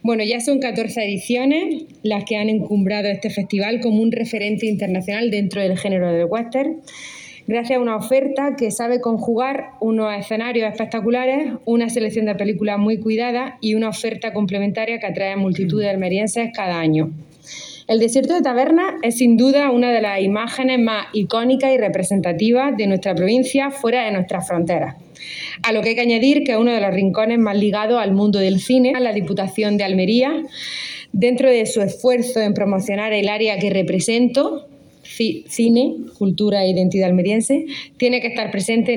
Bueno, ya son 14 ediciones las que han encumbrado este festival como un referente internacional dentro del género del western, gracias a una oferta que sabe conjugar unos escenarios espectaculares, una selección de películas muy cuidada y una oferta complementaria que atrae a multitud de almerienses cada año. El desierto de Tabernas es sin duda una de las imágenes más icónicas y representativas de nuestra provincia fuera de nuestras fronteras. A lo que hay que añadir que es uno de los rincones más ligados al mundo del cine, la Diputación de Almería, dentro de su esfuerzo en promocionar el área que represento, cine, cultura e identidad almeriense, tiene que estar presente